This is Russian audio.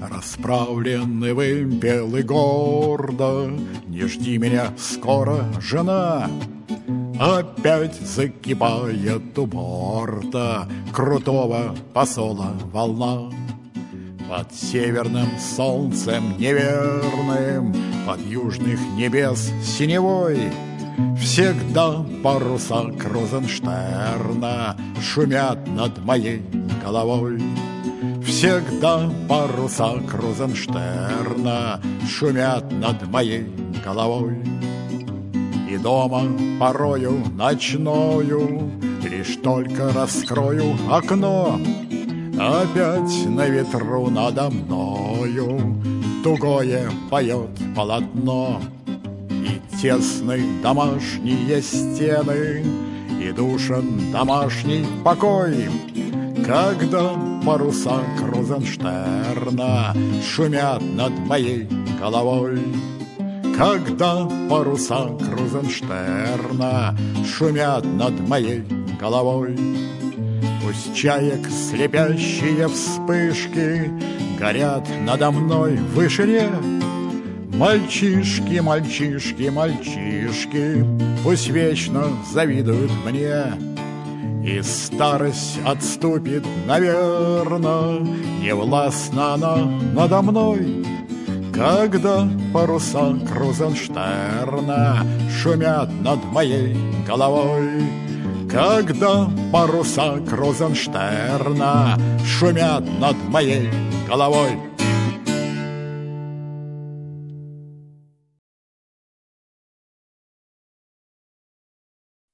Расправленный вымпел и гордо: не жди меня скоро, жена. Опять закипает у борта крутого посола волна. Под северным солнцем неверным, под южных небес синевой, всегда паруса Крузенштерна шумят над моей головой. Всегда паруса Крузенштерна шумят над моей головой. И дома порою ночною лишь только раскрою окно, опять на ветру надо мною тугое поет полотно. И тесны домашние стены, и душен домашний покой, когда паруса Крузенштерна шумят над моей головой. Когда паруса Крузенштерна шумят над моей головой. Пусть чаек слепящие вспышки горят надо мной в вышине. Мальчишки, мальчишки, мальчишки пусть вечно завидуют мне. И старость отступит, наверно, не властна она надо мной. Когда паруса Крузенштерна шумят над моей головой. Когда паруса Крузенштерна шумят над моей головой.